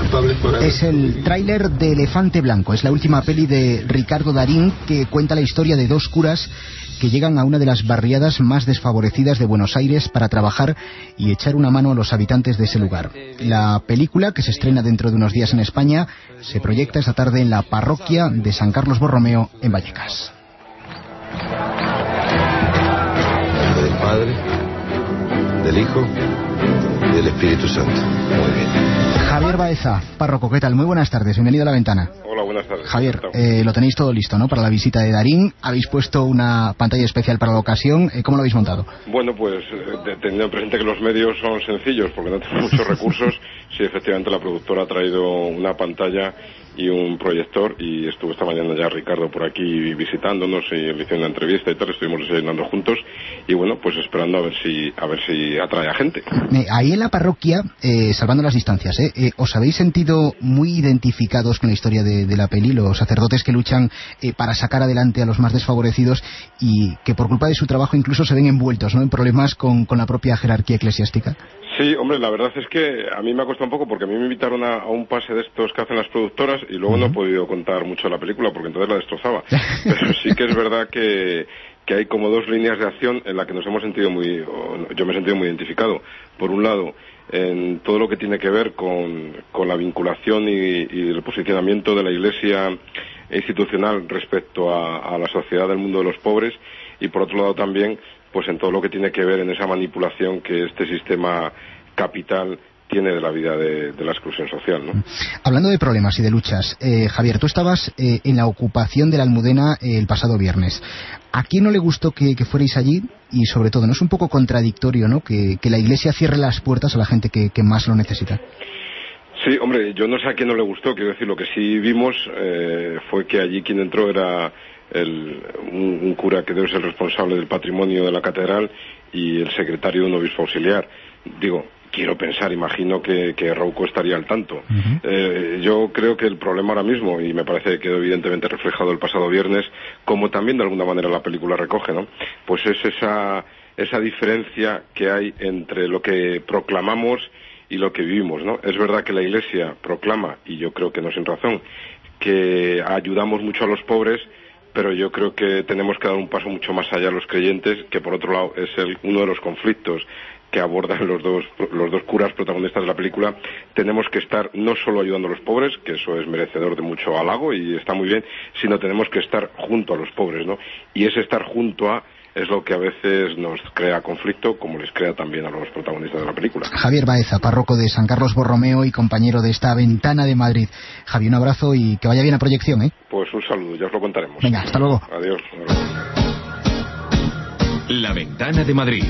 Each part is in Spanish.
culpables por haber... Es el tráiler de Elefante Blanco. Es la última peli de Ricardo Darín, que cuenta la historia de dos curas que llegan a una de las barriadas más desfavorecidas de Buenos Aires para trabajar y echar una mano a los habitantes de ese lugar. La película, que se estrena dentro de unos días en España, se proyecta esta tarde en la parroquia de San Carlos Borromeo, en Vallecas. Del Padre, del Hijo y del Espíritu Santo. Muy bien. Javier Baeza, párroco, ¿qué tal? Muy buenas tardes, bienvenido a La Ventana. Hola, buenas tardes. Javier, lo tenéis todo listo, ¿no?, para la visita de Darín. Habéis puesto una pantalla especial para la ocasión. ¿Cómo lo habéis montado? Bueno, pues teniendo presente que los medios son sencillos porque no tenemos muchos recursos, sí, efectivamente la productora ha traído una pantalla y un proyector, y estuvo esta mañana ya Ricardo por aquí visitándonos y le hice una entrevista y tal, estuvimos desayunando juntos y bueno, pues esperando a ver si atrae a gente. Ahí en la parroquia, salvando las distancias, ¿os habéis sentido muy identificados con la historia de la peli, los sacerdotes que luchan para sacar adelante a los más desfavorecidos y que por culpa de su trabajo incluso se ven envueltos, ¿no?, en problemas con la propia jerarquía eclesiástica? Sí, hombre, la verdad es que a mí me ha costado un poco porque a mí me invitaron a un pase de estos que hacen las productoras y luego no he podido contar mucho de la película porque entonces la destrozaba. Pero sí que es verdad que hay como dos líneas de acción en las que nos hemos sentido yo me he sentido muy identificado. Por un lado, en todo lo que tiene que ver con la vinculación y el posicionamiento de la Iglesia institucional respecto a la sociedad del mundo de los pobres, y por otro lado también pues en todo lo que tiene que ver en esa manipulación que este sistema capital tiene de la vida de la exclusión social, ¿no? Hablando de problemas y de luchas, Javier, tú estabas en la ocupación de la Almudena el pasado viernes. ¿A quién no le gustó que fuerais allí? Y sobre todo, ¿no es un poco contradictorio, ¿no?, que la Iglesia cierre las puertas a la gente que más lo necesita? Sí, hombre, yo no sé a quién no le gustó, quiero decir, lo que sí vimos fue que allí quien entró era un cura que debe ser el responsable del patrimonio de la catedral y el secretario de un obispo auxiliar. Digo, quiero pensar, imagino que Rouco estaría al tanto. Yo creo que el problema ahora mismo, y me parece que quedó evidentemente reflejado el pasado viernes, como también de alguna manera la película recoge, ¿no?, pues es esa diferencia que hay entre lo que proclamamos y lo que vivimos, ¿no? Es verdad que la Iglesia proclama, y yo creo que no sin razón, que ayudamos mucho a los pobres, pero yo creo que tenemos que dar un paso mucho más allá los creyentes, que por otro lado es uno de los conflictos que abordan los dos curas protagonistas de la película. Tenemos que estar no solo ayudando a los pobres, que eso es merecedor de mucho halago y está muy bien, sino tenemos que estar junto a los pobres, ¿no? Y ese estar junto a es lo que a veces nos crea conflicto, como les crea también a los protagonistas de la película. Javier Baeza, párroco de San Carlos Borromeo y compañero de esta Ventana de Madrid. Javi, un abrazo y que vaya bien la proyección, ¿eh? Pues un saludo, ya os lo contaremos. Venga, hasta luego. Adiós. La Ventana de Madrid.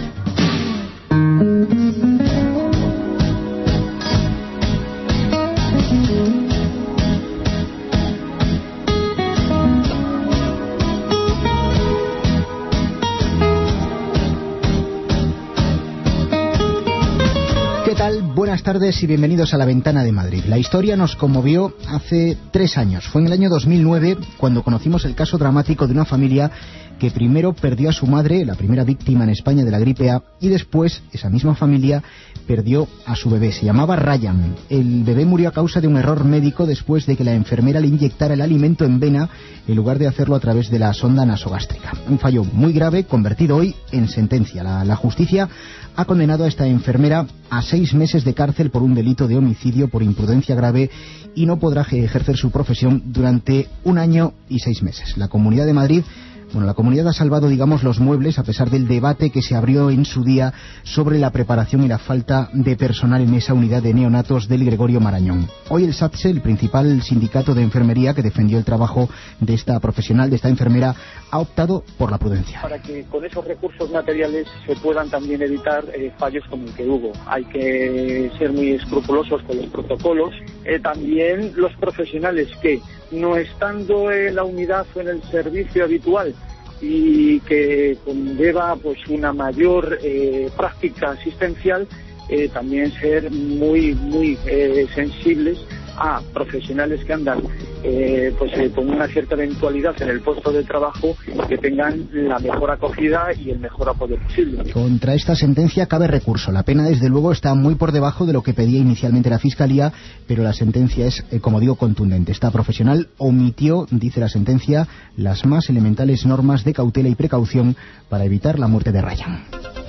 ¿Qué tal? Buenas tardes y bienvenidos a La Ventana de Madrid. La historia nos conmovió hace 3 años. Fue en el año 2009 cuando conocimos el caso dramático de una familia que primero perdió a su madre, la primera víctima en España de la gripe A, y después esa misma familia perdió a su bebé. Se llamaba Ryan. El bebé murió a causa de un error médico después de que la enfermera le inyectara el alimento en vena en lugar de hacerlo a través de la sonda nasogástrica. Un fallo muy grave convertido hoy en sentencia. La justicia ha condenado a esta enfermera a 6 meses de cárcel por un delito de homicidio por imprudencia grave y no podrá ejercer su profesión durante 1 año y 6 meses. La Comunidad de Madrid la comunidad ha salvado, digamos, los muebles a pesar del debate que se abrió en su día sobre la preparación y la falta de personal en esa unidad de neonatos del Gregorio Marañón. Hoy el SATSE, el principal sindicato de enfermería que defendió el trabajo de esta profesional, de esta enfermera, ha optado por la prudencia. Para que con esos recursos materiales se puedan también evitar fallos como el que hubo. Hay que ser muy escrupulosos con los protocolos. También los profesionales que, no estando en la unidad o en el servicio habitual y que conlleva pues una mayor práctica asistencial, también ser muy sensibles a profesionales que andan con una cierta eventualidad en el puesto de trabajo, que tengan la mejor acogida y el mejor apoyo posible. Contra esta sentencia cabe recurso. La pena, desde luego, está muy por debajo de lo que pedía inicialmente la Fiscalía, pero la sentencia es, como digo, contundente. Esta profesional omitió, dice la sentencia, las más elementales normas de cautela y precaución para evitar la muerte de Ryan.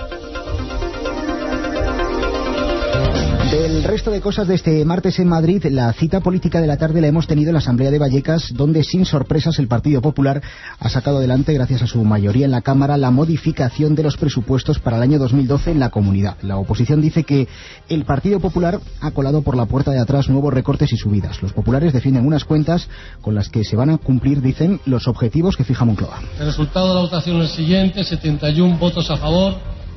Del resto de cosas de este martes en Madrid, la cita política de la tarde la hemos tenido en la Asamblea de Vallecas, donde sin sorpresas el Partido Popular ha sacado adelante, gracias a su mayoría en la Cámara, la modificación de los presupuestos para el año 2012 en la comunidad. La oposición dice que el Partido Popular ha colado por la puerta de atrás nuevos recortes y subidas. Los populares defienden unas cuentas con las que se van a cumplir, dicen, los objetivos que fija Moncloa. El resultado de la votación es el siguiente: 71 votos a favor,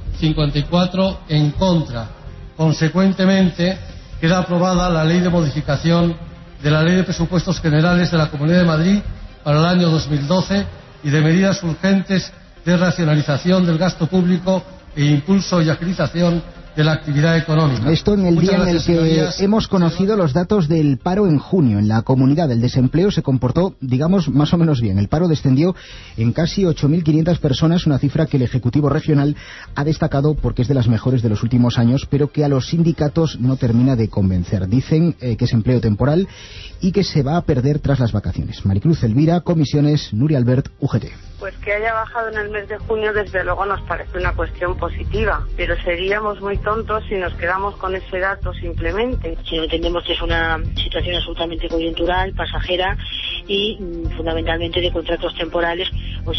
54 en contra. Consecuentemente, queda aprobada la Ley de modificación de la Ley de Presupuestos Generales de la Comunidad de Madrid para el año 2012 y de medidas urgentes de racionalización del gasto público e impulso y agilización de la actividad económica. Esto en el día en el que hemos conocido los datos del paro en junio. En la comunidad el desempleo se comportó, digamos, más o menos bien. El paro descendió en casi 8.500 personas, una cifra que el Ejecutivo Regional ha destacado porque es de las mejores de los últimos años, pero que a los sindicatos no termina de convencer. Dicen que es empleo temporal y que se va a perder tras las vacaciones. Maricruz Elvira, Comisiones, Nuria Albert, UGT. Pues que haya bajado en el mes de junio, desde luego nos parece una cuestión positiva, pero seríamos muy tontos si nos quedamos con ese dato simplemente. Si no entendemos que es una situación absolutamente coyuntural, pasajera y fundamentalmente de contratos temporales,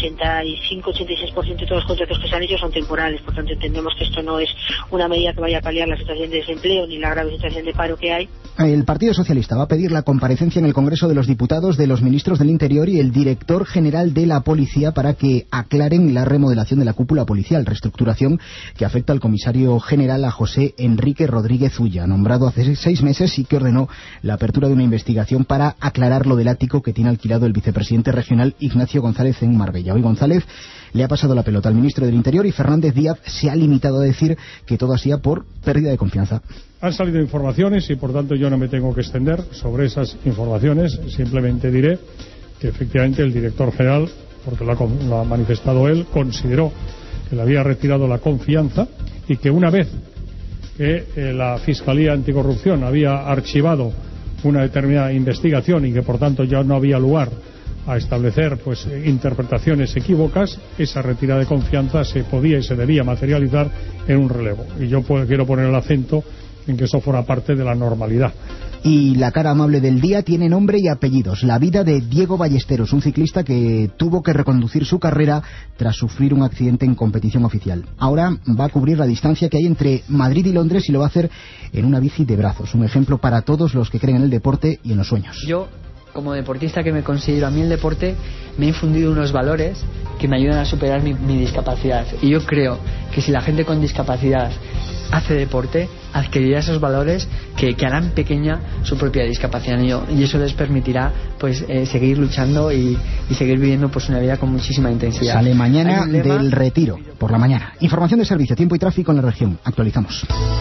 85-86% de todos los contratos que se han hecho son temporales, por tanto entendemos que esto no es una medida que vaya a paliar la situación de desempleo ni la grave situación de paro que hay. El Partido Socialista va a pedir la comparecencia en el Congreso de los Diputados de los ministros del Interior y el director general de la Policía para que aclaren la remodelación de la cúpula policial, reestructuración que afecta al comisario general, a José Enrique Rodríguez Ulla, nombrado hace 6 meses y que ordenó la apertura de una investigación para aclarar lo del ático que tiene alquilado el vicepresidente regional Ignacio González en Marbella. Hoy González le ha pasado la pelota al ministro del Interior y Fernández Díaz se ha limitado a decir que todo ha sido por pérdida de confianza. Han salido informaciones y por tanto yo no me tengo que extender sobre esas informaciones, simplemente diré que efectivamente el director general, porque lo ha manifestado él, consideró que le había retirado la confianza y que una vez que la Fiscalía Anticorrupción había archivado una determinada investigación y que por tanto ya no había lugar a establecer interpretaciones equívocas, esa retirada de confianza se podía y se debía materializar en un relevo. Y yo quiero poner el acento en que eso fuera parte de la normalidad. Y la cara amable del día tiene nombre y apellidos. La vida de Diego Ballesteros, un ciclista que tuvo que reconducir su carrera tras sufrir un accidente en competición oficial. Ahora va a cubrir la distancia que hay entre Madrid y Londres y lo va a hacer en una bici de brazos. Un ejemplo para todos los que creen en el deporte y en los sueños. Yo, como deportista que me considero, a mí el deporte me ha infundido unos valores que me ayudan a superar mi discapacidad. Y yo creo que si la gente con discapacidad hace deporte, adquirirá esos valores que harán pequeña su propia discapacidad, y eso les permitirá seguir luchando y seguir viviendo una vida con muchísima intensidad. Sale mañana del Retiro, por la mañana. Información de servicio, tiempo y tráfico en la región. Actualizamos.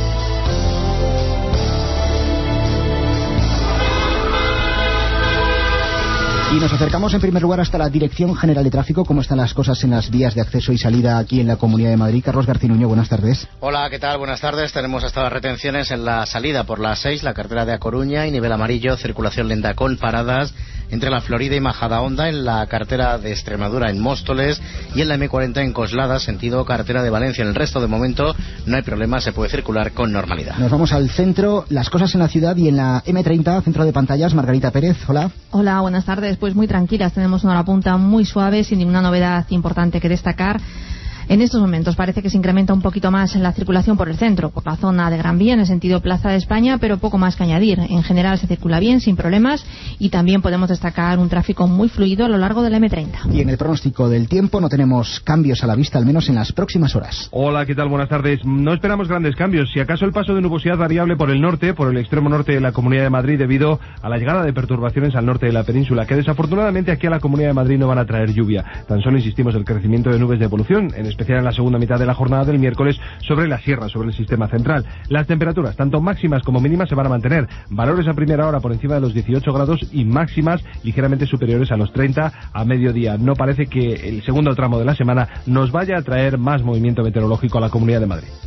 Y nos acercamos en primer lugar hasta la Dirección General de Tráfico. ¿Cómo están las cosas en las vías de acceso y salida aquí en la Comunidad de Madrid? Carlos Garcinuño, buenas tardes. Hola, ¿qué tal? Buenas tardes. Tenemos hasta las retenciones en la salida por la 6, la carretera de A Coruña y nivel amarillo, circulación lenta con paradas entre la Florida y Majadahonda, en la carretera de Extremadura en Móstoles y en la M40 en Coslada, sentido carretera de Valencia. En el resto, de momento, no hay problema, se puede circular con normalidad. Nos vamos al centro, las cosas en la ciudad y en la M30, centro de pantallas. Margarita Pérez, hola. Hola, buenas tardes. Pues muy tranquilas, tenemos una hora punta muy suave, sin ninguna novedad importante que destacar. En estos momentos parece que se incrementa un poquito más la circulación por el centro, por la zona de Gran Vía, en el sentido Plaza de España, pero poco más que añadir. En general se circula bien, sin problemas, y también podemos destacar un tráfico muy fluido a lo largo de la M30. Y en el pronóstico del tiempo no tenemos cambios a la vista, al menos en las próximas horas. Hola, ¿qué tal? Buenas tardes. No esperamos grandes cambios. Si acaso el paso de nubosidad variable por el norte, por el extremo norte de la Comunidad de Madrid, debido a la llegada de perturbaciones al norte de la península, que desafortunadamente aquí a la Comunidad de Madrid no van a traer lluvia. Tan solo insistimos el crecimiento de nubes de evolución, en especial en la segunda mitad de la jornada del miércoles sobre la sierra, sobre el sistema central. Las temperaturas, tanto máximas como mínimas, se van a mantener. Valores a primera hora por encima de los 18 grados y máximas ligeramente superiores a los 30 a mediodía. No parece que el segundo tramo de la semana nos vaya a traer más movimiento meteorológico a la Comunidad de Madrid.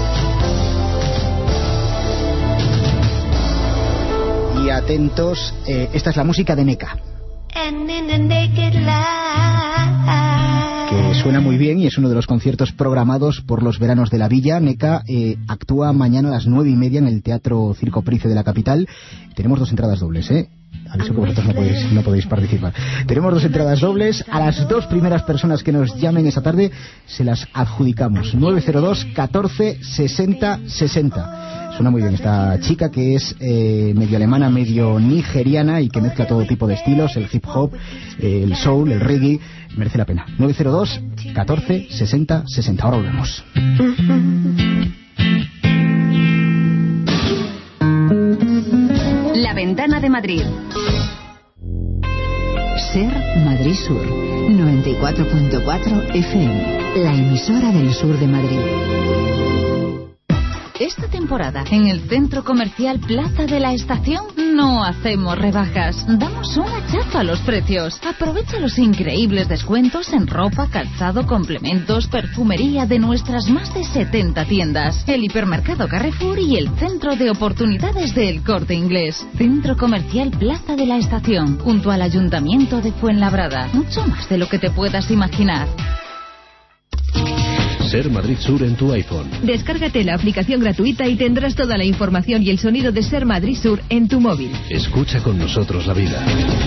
Y atentos, esta es la música de NECA, que suena muy bien y es uno de los conciertos programados por los veranos de la Villa. NECA actúa mañana a las 9:30 en el Teatro Circo Price de la capital. Tenemos 2 entradas dobles, aviso que vosotros no podéis participar. Tenemos 2 entradas dobles. A las 2 primeras personas que nos llamen esta tarde se las adjudicamos. 902 14 60 60. Suena muy bien esta chica, que es medio alemana, medio nigeriana, y que mezcla todo tipo de estilos, el hip hop, el soul, el reggae. Merece la pena. 902 14 60 60. Ahora volvemos. La Ventana de Madrid. Ser Madrid Sur 94.4 FM, la emisora del sur de Madrid. Esta temporada, en el Centro Comercial Plaza de la Estación, no hacemos rebajas. Damos un hachazo a los precios. Aprovecha los increíbles descuentos en ropa, calzado, complementos, perfumería de nuestras más de 70 tiendas. El hipermercado Carrefour y el Centro de Oportunidades del Corte Inglés. Centro Comercial Plaza de la Estación, junto al Ayuntamiento de Fuenlabrada. Mucho más de lo que te puedas imaginar. Ser Madrid Sur en tu iPhone. Descárgate la aplicación gratuita y tendrás toda la información y el sonido de Ser Madrid Sur en tu móvil. Escucha con nosotros la vida.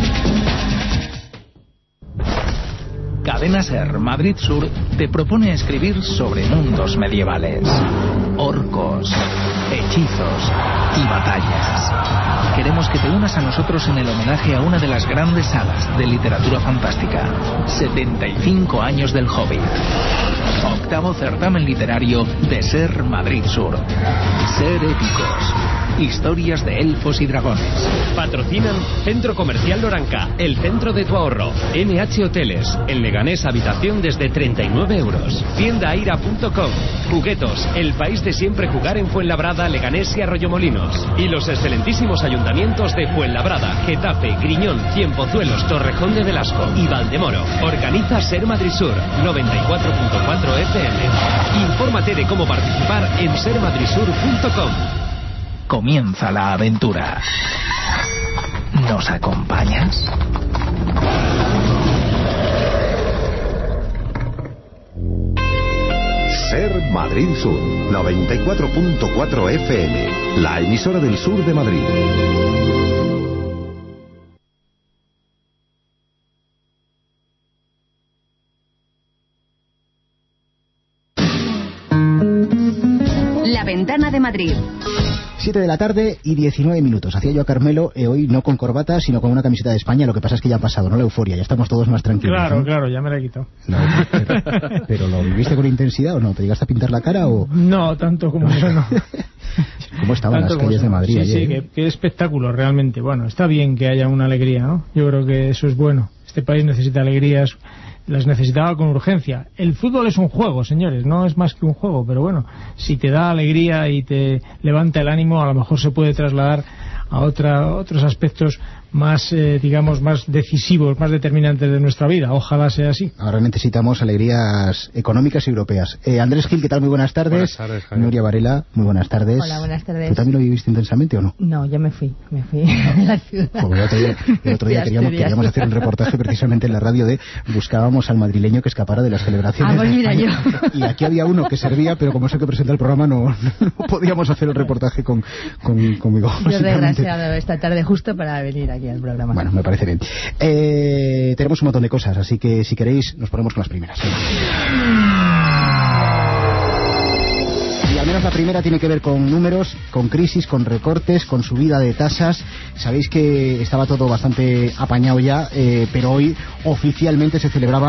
Cadena Ser Madrid Sur te propone escribir sobre mundos medievales, orcos, hechizos y batallas. Queremos que te unas a nosotros en el homenaje a una de las grandes sagas de literatura fantástica. 75 años del Hobbit. 8º certamen literario de Ser Madrid Sur. Ser épicos. Historias de elfos y dragones. Patrocinan Centro Comercial Loranca, el centro de tu ahorro. NH Hoteles, en Leganés habitación desde 39 euros. Tiendaaira.com. Juguetos, el país de siempre jugar en Fuenlabrada, Leganés y Arroyomolinos. Y los excelentísimos ayuntamientos de Fuenlabrada, Getafe, Griñón, Cienpozuelos, Torrejón de Velasco y Valdemoro. Organiza Ser Madrid Sur 94.4 FM. Infórmate de cómo participar en sermadridsur.com. Comienza la aventura. ¿Nos acompañas? Ser Madrid Sur 94.4 FM, la emisora del sur de Madrid. La Ventana de Madrid. 7 de la tarde y 19 minutos. Hacía yo a Carmelo hoy no con corbata, sino con una camiseta de España. Lo que pasa es que ya ha pasado, ¿no? La euforia, ya estamos todos más tranquilos. Claro, ¿no? Claro, ya me la he quitado. No, pero ¿lo viviste con intensidad o no? ¿Te llegaste a pintar la cara o...? No, tanto como eso no. ¿Cómo estaban las calles de Madrid? Sí, ayer, sí, qué espectáculo realmente. Bueno, está bien que haya una alegría, ¿no? Yo creo que eso es bueno. Este país necesita alegrías, las necesitaba con urgencia. El fútbol es un juego, señores, no es más que un juego, pero bueno, si te da alegría y te levanta el ánimo, a lo mejor se puede trasladar a otros aspectos más, digamos, más decisivos, más determinantes de nuestra vida. Ojalá sea así. Ahora necesitamos alegrías económicas y europeas. Andrés Gil, ¿qué tal? Muy buenas tardes. Buenas tardes, Javier. Nuria Varela, muy buenas tardes. Hola, buenas tardes. ¿Tú también lo viviste intensamente o no? No, yo me fui de la ciudad. Pues el otro día queríamos hacer un reportaje precisamente en la radio de buscábamos al madrileño que escapara de las celebraciones. Pues mira yo. Y aquí había uno que servía, pero como es el que presenta el programa, no podíamos hacer el reportaje conmigo. Yo desgraciado esta tarde justo para venir aquí al programa. Bueno, me parece bien. Tenemos un montón de cosas, así que si queréis nos ponemos con las primeras. Y al menos la primera tiene que ver con números, con crisis, con recortes, con subida de tasas. Sabéis que estaba todo bastante apañado ya, pero hoy oficialmente se celebraba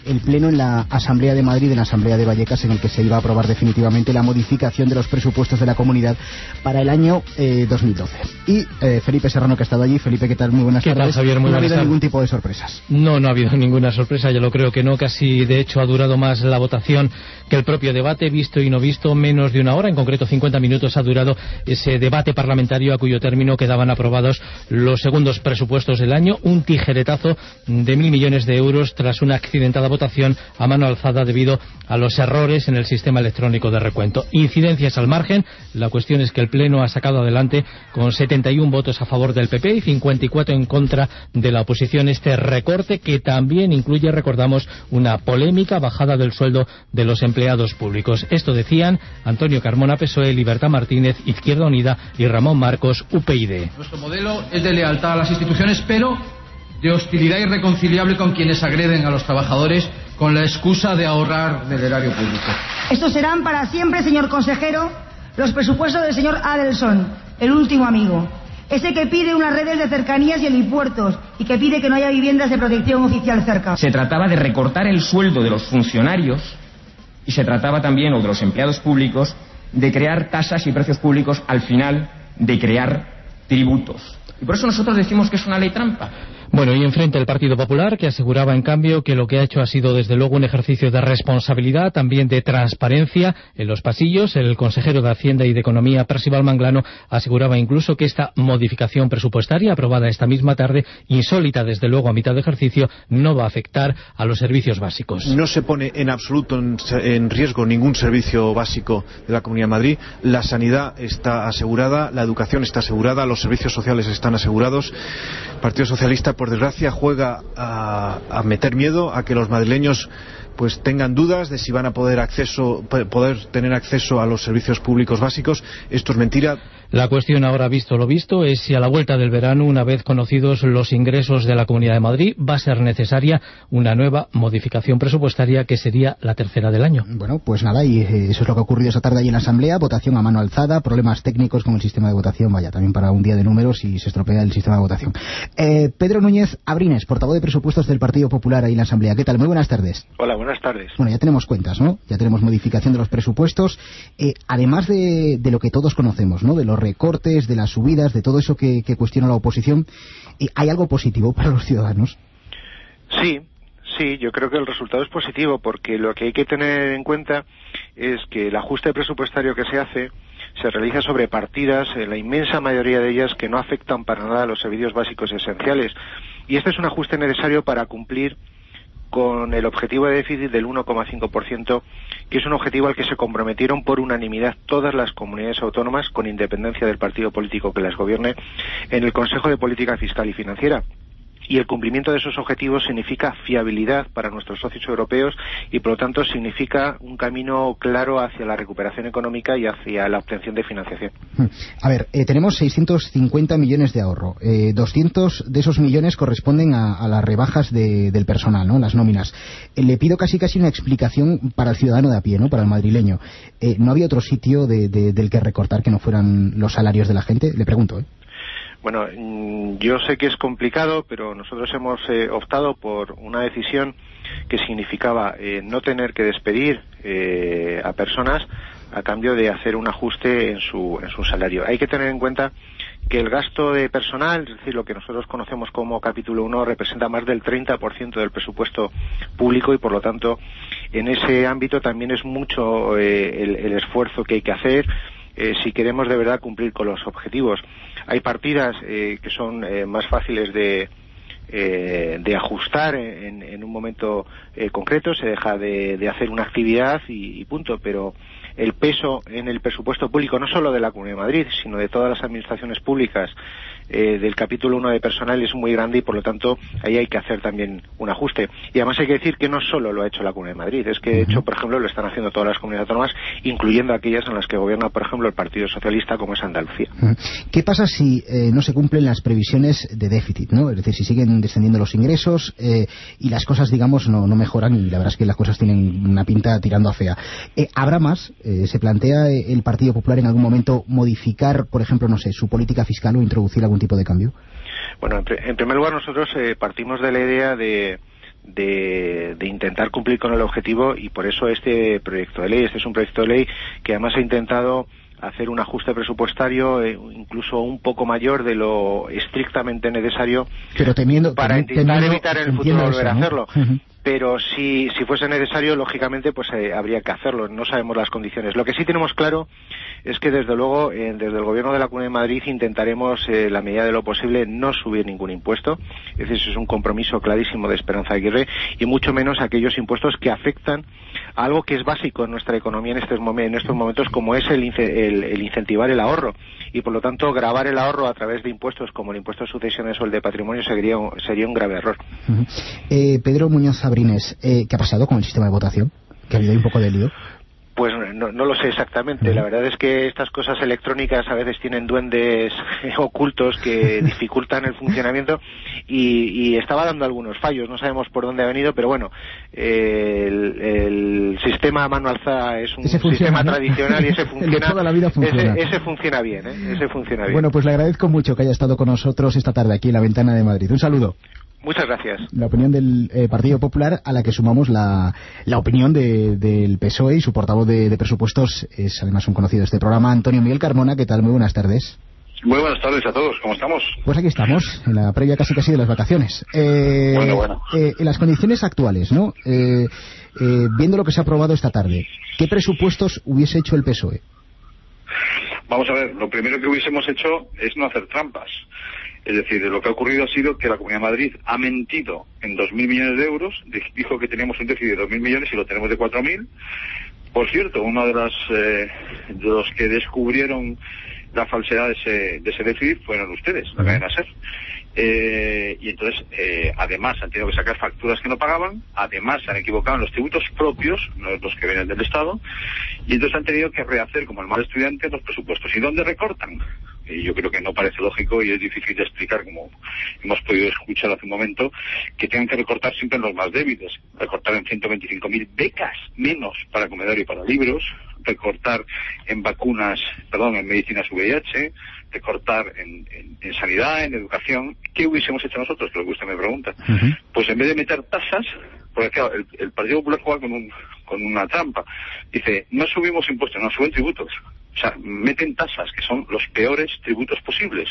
el Pleno en la Asamblea de Madrid, en la Asamblea de Vallecas, en el que se iba a aprobar definitivamente la modificación de los presupuestos de la comunidad para el año 2012. Y Felipe Serrano, que ha estado allí. Felipe, ¿qué tal? Muy buenas tardes. ¿Qué tal, Javier? Muy no ha buenas habido tardes. ningún tipo de sorpresas. No ha habido ninguna sorpresa, yo lo creo que no. Casi, de hecho, ha durado más la votación que el propio debate, visto y no visto, menos de una hora, en concreto 50 minutos ha durado ese debate parlamentario, a cuyo término quedaban aprobados los segundos presupuestos del año, un tijeretazo de 1.000 millones de euros tras una accidentada votación a mano alzada debido a los errores en el sistema electrónico de recuento. Incidencias al margen, la cuestión es que el Pleno ha sacado adelante con 71 votos a favor del PP y 54 en contra de la oposición este recorte, que también incluye, recordamos, una polémica bajada del sueldo de los empleados públicos. Esto decían Antonio Carmona, PSOE, Libertad Martínez, Izquierda Unida, y Ramón Marcos, UPyD. Nuestro modelo es de lealtad a las instituciones, pero de hostilidad irreconciliable con quienes agreden a los trabajadores con la excusa de ahorrar del erario público. Estos serán para siempre, señor consejero, los presupuestos del señor Adelson, el último amigo. Ese que pide unas redes de cercanías y helipuertos y que pide que no haya viviendas de protección oficial cerca. Se trataba de recortar el sueldo de los funcionarios y se trataba también, o de los empleados públicos, de crear tasas y precios públicos, al final de crear tributos. Y por eso nosotros decimos que es una ley trampa. Bueno, y enfrente el Partido Popular, que aseguraba, en cambio, que lo que ha hecho ha sido, desde luego, un ejercicio de responsabilidad, también de transparencia en los pasillos. El consejero de Hacienda y de Economía, Percival Manglano, aseguraba incluso que esta modificación presupuestaria, aprobada esta misma tarde, insólita, desde luego, a mitad de ejercicio, no va a afectar a los servicios básicos. No se pone en absoluto en riesgo ningún servicio básico de la Comunidad de Madrid. La sanidad está asegurada, la educación está asegurada, los servicios sociales están asegurados. El Partido Socialista, por desgracia, juega a meter miedo a que los madrileños pues tengan dudas de si van a poder tener acceso a los servicios públicos básicos. Esto es mentira. La cuestión ahora, visto lo visto, es si a la vuelta del verano, una vez conocidos los ingresos de la Comunidad de Madrid, va a ser necesaria una nueva modificación presupuestaria, que sería la tercera del año. Bueno, pues nada, y eso es lo que ha ocurrido esta tarde allí en la Asamblea. Votación a mano alzada, problemas técnicos con el sistema de votación, vaya, también para un día de números y se estropea el sistema de votación. Pedro Núñez Abrines, portavoz de presupuestos del Partido Popular ahí en la Asamblea. ¿Qué tal? Muy buenas tardes. Hola, buenas tardes. Bueno, ya tenemos cuentas, ¿no? Ya tenemos modificación de los presupuestos. Además de lo que todos conocemos, ¿no? De los recortes, de las subidas, de todo eso que cuestiona la oposición, ¿hay algo positivo para los ciudadanos? Sí, yo creo que el resultado es positivo, porque lo que hay que tener en cuenta es que el ajuste presupuestario que se hace se realiza sobre partidas, la inmensa mayoría de ellas que no afectan para nada a los servicios básicos esenciales. Y este es un ajuste necesario para cumplir con el objetivo de déficit del 1,5%, que es un objetivo al que se comprometieron por unanimidad todas las comunidades autónomas, con independencia del partido político que las gobierne, en el Consejo de Política Fiscal y Financiera. Y el cumplimiento de esos objetivos significa fiabilidad para nuestros socios europeos y, por lo tanto, significa un camino claro hacia la recuperación económica y hacia la obtención de financiación. A ver, tenemos 650 millones de ahorro. 200 de esos millones corresponden a las rebajas del personal, ¿no? Las nóminas. Le pido casi una explicación para el ciudadano de a pie, ¿no? Para el madrileño. ¿No había otro sitio del que recortar que no fueran los salarios de la gente? Le pregunto, ¿eh? Bueno, yo sé que es complicado, pero nosotros hemos optado por una decisión que significaba no tener que despedir a personas a cambio de hacer un ajuste en su salario. Hay que tener en cuenta que el gasto de personal, es decir, lo que nosotros conocemos como capítulo 1, representa más del 30% del presupuesto público y, por lo tanto, en ese ámbito también es mucho el esfuerzo que hay que hacer si queremos de verdad cumplir con los objetivos. Hay partidas que son más fáciles de ajustar en un momento concreto, se deja de hacer una actividad y punto, pero el peso en el presupuesto público, no solo de la Comunidad de Madrid, sino de todas las administraciones públicas, del capítulo 1 de personal es muy grande y, por lo tanto, ahí hay que hacer también un ajuste. Y además hay que decir que no solo lo ha hecho la Comunidad de Madrid, es que, de hecho, por ejemplo, lo están haciendo todas las comunidades autónomas, incluyendo aquellas en las que gobierna, por ejemplo, el Partido Socialista, como es Andalucía. ¿Qué pasa si no se cumplen las previsiones de déficit, ¿no? Es decir, si siguen descendiendo los ingresos y las cosas, digamos, no mejoran, y la verdad es que las cosas tienen una pinta tirando a fea? ¿Habrá más? ¿Se plantea el Partido Popular en algún momento modificar, por ejemplo, no sé, su política fiscal o introducir algún tipo de cambio? Bueno, en primer lugar, nosotros partimos de la idea de de intentar cumplir con el objetivo, y por eso este proyecto de ley. Este es un proyecto de ley que además ha intentado hacer un ajuste presupuestario incluso un poco mayor de lo estrictamente necesario, pero para intentar evitar en el futuro volver a hacerlo. Uh-huh. Pero si fuese necesario, lógicamente, pues habría que hacerlo. No sabemos las condiciones. Lo que sí tenemos claro es que, desde luego, desde el Gobierno de la Comunidad de Madrid intentaremos, la medida de lo posible, no subir ningún impuesto. Es decir, eso es un compromiso clarísimo de Esperanza Aguirre, y mucho menos aquellos impuestos que afectan a algo que es básico en nuestra economía en estos momentos, como es el incentivar el ahorro. Y, por lo tanto, gravar el ahorro a través de impuestos como el impuesto de sucesiones o el de patrimonio sería un grave error. Uh-huh. Pedro Muñoz Sabrines, ¿qué ha pasado con el sistema de votación? ¿Que ha habido un poco de lío? Pues no lo sé exactamente. La verdad es que estas cosas electrónicas a veces tienen duendes ocultos que dificultan el funcionamiento, y estaba dando algunos fallos. No sabemos por dónde ha venido, pero bueno, el sistema a mano alzada es un sistema tradicional, y ese funciona. El de toda la vida funciona. Ese funciona bien, ¿eh? Ese funciona bien. Bueno, pues le agradezco mucho que haya estado con nosotros esta tarde aquí en la Ventana de Madrid. Un saludo. Muchas gracias. La opinión del Partido Popular, a la que sumamos la opinión del PSOE, y su portavoz de presupuestos es además un conocido de este programa, Antonio Miguel Carmona. ¿Qué tal? Muy buenas tardes. Muy buenas tardes a todos. ¿Cómo estamos? Pues aquí estamos, en la previa casi de las vacaciones. Bueno. En las condiciones actuales, ¿no? Viendo lo que se ha aprobado esta tarde, ¿qué presupuestos hubiese hecho el PSOE? Vamos a ver, lo primero que hubiésemos hecho es no hacer trampas. Es decir, lo que ha ocurrido ha sido que la Comunidad de Madrid ha mentido en 2.000 millones de euros, dijo que teníamos un déficit de 2.000 millones y lo tenemos de 4.000. Por cierto, uno de los que descubrieron la falsedad de ese déficit fueron ustedes, la cadena SER. Y entonces, además, han tenido que sacar facturas que no pagaban, además se han equivocado en los tributos propios, no los que vienen del Estado, y entonces han tenido que rehacer, como el mal estudiante, los presupuestos. ¿Y dónde recortan? Y yo creo que no parece lógico, y es difícil de explicar, como hemos podido escuchar hace un momento, que tengan que recortar siempre en los más débiles. Recortar en 125.000 becas menos para comedor y para libros, recortar en en medicinas VIH, recortar en sanidad, en educación. ¿Qué hubiésemos hecho nosotros? Lo que usted me pregunta. Uh-huh. Pues en vez de meter tasas, porque claro, el Partido Popular juega con una trampa. Dice, no subimos impuestos, no suben tributos. O sea, meten tasas, que son los peores tributos posibles,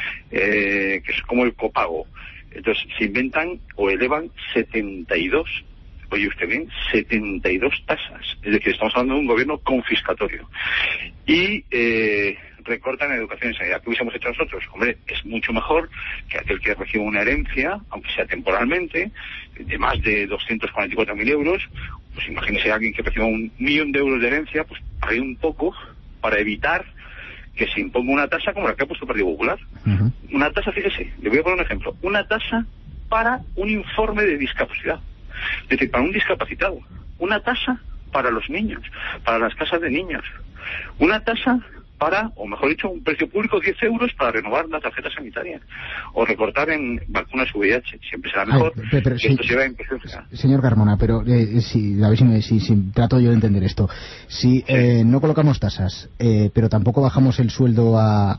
que es como el copago. Entonces, se inventan o elevan 72, oye usted bien, 72 tasas. Es decir, estamos hablando de un gobierno confiscatorio. Y recortan en educación y sanidad. ¿Qué hubiésemos hecho nosotros? Hombre, es mucho mejor que aquel que reciba una herencia, aunque sea temporalmente, de más de 244.000 euros, pues imagínese a alguien que reciba 1.000.000 de euros de herencia, pues pague un poco para evitar que se imponga una tasa como la que ha puesto el Partido Popular. Uh-huh. Una tasa, fíjese, le voy a poner un ejemplo, una tasa para un informe de discapacidad, es decir, para un discapacitado, una tasa para los niños, para las casas de niños, una tasa para, o mejor dicho, un precio público 10 euros para renovar la tarjeta sanitaria, o recortar en vacunas VIH. Siempre será mejor que esto se lleve a impresión. Señor Carmona, pero a ver si trato yo de entender esto. Si no colocamos tasas, pero tampoco bajamos el sueldo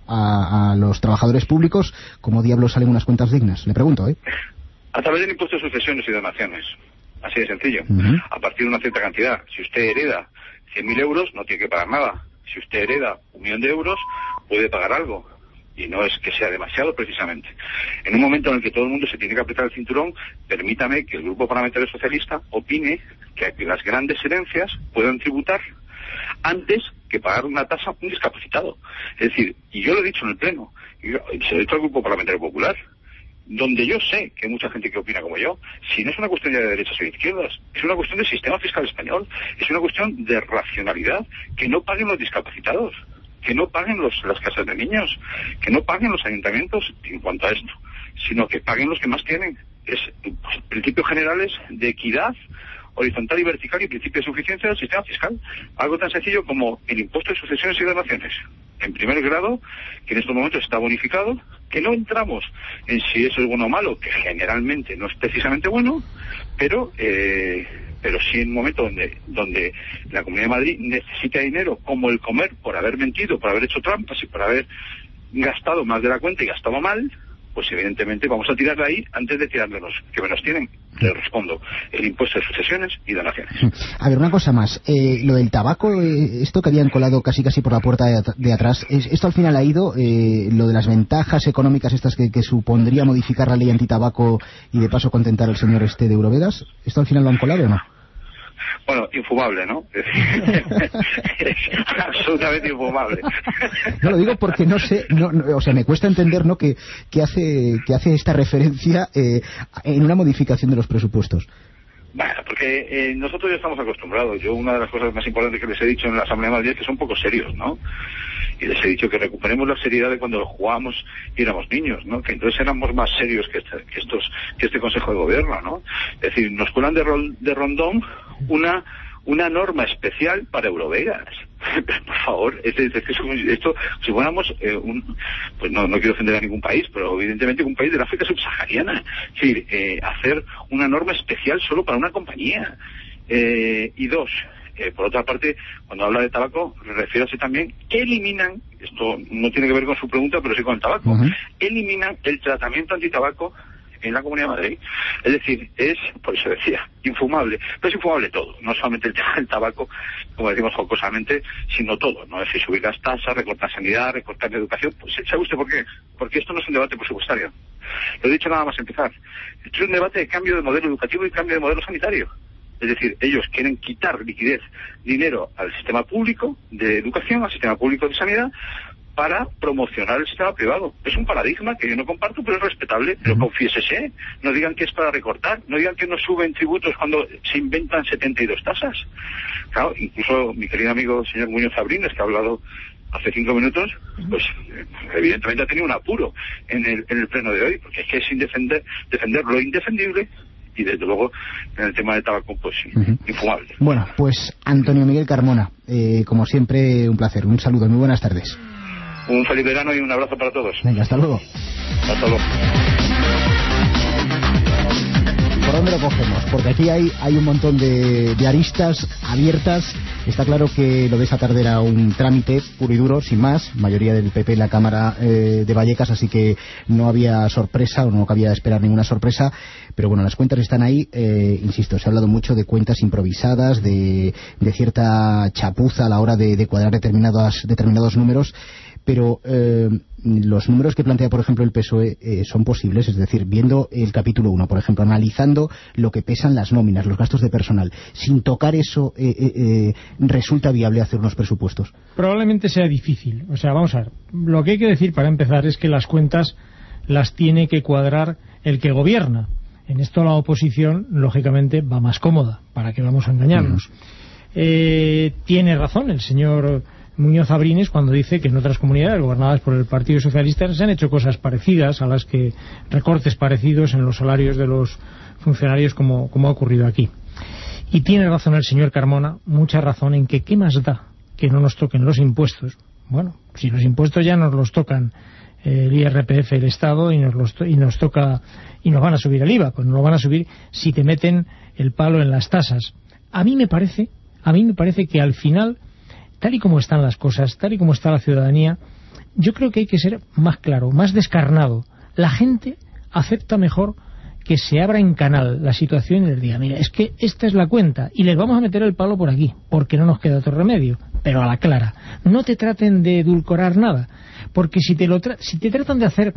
a los trabajadores públicos, ¿cómo diablos salen unas cuentas dignas? Le pregunto, A través del impuesto de sucesiones y donaciones. Así de sencillo. Uh-huh. A partir de una cierta cantidad. Si usted hereda 100.000 euros, no tiene que pagar nada. Si usted hereda 1.000.000 de euros, puede pagar algo. Y no es que sea demasiado, precisamente. En un momento en el que todo el mundo se tiene que apretar el cinturón, permítame que el Grupo Parlamentario Socialista opine que las grandes herencias puedan tributar antes que pagar una tasa a un discapacitado. Es decir, y yo lo he dicho en el Pleno, y se lo he dicho al Grupo Parlamentario Popular, donde yo sé que hay mucha gente que opina como yo, si no es una cuestión ya de derechas o de izquierdas, es una cuestión del sistema fiscal español, es una cuestión de racionalidad, que no paguen los discapacitados, que no paguen las casas de niños, que no paguen los ayuntamientos en cuanto a esto, sino que paguen los que más tienen. Es principios generales de equidad horizontal y vertical y principio de suficiencia del sistema fiscal. Algo tan sencillo como el impuesto de sucesiones y donaciones en primer grado, que en estos momentos está bonificado, que no entramos en si eso es bueno o malo, que generalmente no es precisamente bueno, pero sí en un momento donde la Comunidad de Madrid necesita dinero, como el comer, por haber mentido, por haber hecho trampas y por haber gastado más de la cuenta y gastado mal, pues evidentemente vamos a tirar de ahí antes de tirar de los que menos tienen. Les respondo, el impuesto de sucesiones y donaciones. A ver, una cosa más, lo del tabaco, esto que habían colado casi por la puerta de atrás, ¿esto al final ha ido? Lo de las ventajas económicas estas que supondría modificar la ley antitabaco y de paso contentar al señor de Eurovegas, ¿esto al final lo han colado o no? Bueno, infumable, ¿no? Es absolutamente infumable. No lo digo porque no sé, o sea, me cuesta entender, ¿no?, que hace esta referencia en una modificación de los presupuestos. Bueno, porque nosotros ya estamos acostumbrados. Yo, una de las cosas más importantes que les he dicho en la Asamblea de Madrid es que son poco serios, ¿no? Y les he dicho que recuperemos la seriedad de cuando jugábamos y éramos niños, ¿no? Que entonces éramos más serios que este Consejo de Gobierno, ¿no? Es decir, nos cuelan de rondón una norma especial para Eurovegas. Por favor, esto, si fuéramos pues no quiero ofender a ningún país, pero evidentemente un país de la África subsahariana. Es decir, hacer una norma especial solo para una compañía. Y dos, por otra parte, cuando habla de tabaco, refiérase también que eliminan, esto no tiene que ver con su pregunta, pero sí con el tabaco, eliminan el tratamiento antitabaco en la Comunidad de Madrid. Es decir, es, por eso decía, infumable. Pero es infumable todo, no solamente el tema del tabaco, como decimos jocosamente, sino todo, ¿no? Es decir, subir las tasas, recortar sanidad, recortar educación. Pues, ¿sabe usted por qué? Porque esto no es un debate presupuestario. Lo he dicho nada más empezar. Esto es un debate de cambio de modelo educativo y cambio de modelo sanitario. Es decir, ellos quieren quitar liquidez, dinero al sistema público de educación, al sistema público de sanidad, para promocionar el sistema privado. Es un paradigma que yo no comparto, pero es respetable. Pero confiésese, no digan que es para recortar, no digan que no suben tributos cuando se inventan 72 tasas. Claro, incluso mi querido amigo señor Muñoz Abrines, que ha hablado hace 5 minutos, pues evidentemente ha tenido un apuro en el pleno de hoy, porque es que es defender lo indefendible. Y desde luego en el tema del tabaco, pues infumable. Bueno, pues Antonio Miguel Carmona, como siempre, un placer, un saludo, muy buenas tardes. Un feliz verano y un abrazo para todos. Venga, hasta luego. Hasta luego. ¿Por dónde lo cogemos? Porque aquí hay un montón de aristas abiertas. Está claro que lo de esta tarde era un trámite puro y duro, sin más, mayoría del PP en la Cámara de Vallecas, así que no había sorpresa o no cabía esperar ninguna sorpresa, pero bueno, las cuentas están ahí. Insisto, se ha hablado mucho de cuentas improvisadas, de cierta chapuza a la hora de cuadrar determinados números, pero los números que plantea, por ejemplo, el PSOE son posibles, es decir, viendo el capítulo 1, por ejemplo, analizando lo que pesan las nóminas, los gastos de personal, sin tocar eso, ¿resulta viable hacer unos presupuestos? Probablemente sea difícil. O sea, vamos a ver, lo que hay que decir para empezar es que las cuentas las tiene que cuadrar el que gobierna. En esto la oposición, lógicamente, va más cómoda, para que vamos a engañarnos. Tiene razón el señor Muñoz Abrines cuando dice que en otras comunidades gobernadas por el Partido Socialista se han hecho cosas parecidas a las que recortes parecidos en los salarios de los funcionarios como ha ocurrido aquí. Y tiene razón el señor Carmona, mucha razón en que qué más da que no nos toquen los impuestos. Bueno, si los impuestos ya nos los tocan el IRPF, el Estado, y nos toca y nos van a subir el IVA, pues nos lo van a subir si te meten el palo en las tasas. A mí me parece que al final, tal y como están las cosas, tal y como está la ciudadanía, yo creo que hay que ser más claro, más descarnado. La gente acepta mejor que se abra en canal la situación y les diga, mira, es que esta es la cuenta y les vamos a meter el palo por aquí, porque no nos queda otro remedio, pero a la clara. No te traten de edulcorar nada, porque si te tratan de hacer...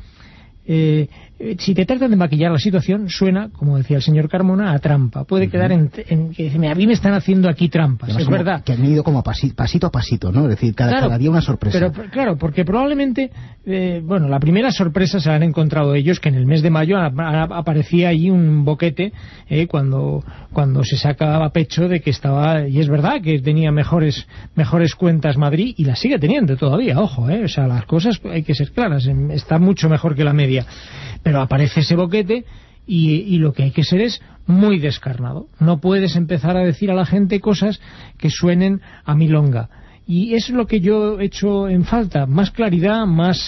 si te tratan de maquillar la situación, suena, como decía el señor Carmona, a trampa. Puede quedar en que a mí me están haciendo aquí trampas. Además, es verdad que han ido como pasito a pasito, ¿no? Es decir, cada día una sorpresa. Pero claro, porque probablemente la primera sorpresa se la han encontrado ellos, que en el mes de mayo aparecía ahí un boquete cuando se sacaba pecho de que estaba, y es verdad que tenía mejores cuentas Madrid, y las sigue teniendo todavía, ojo, o sea, las cosas hay que ser claras, está mucho mejor que la media. Pero aparece ese boquete y lo que hay que ser es muy descarnado. No puedes empezar a decir a la gente cosas que suenen a milonga. Y es lo que yo he hecho en falta, más claridad, más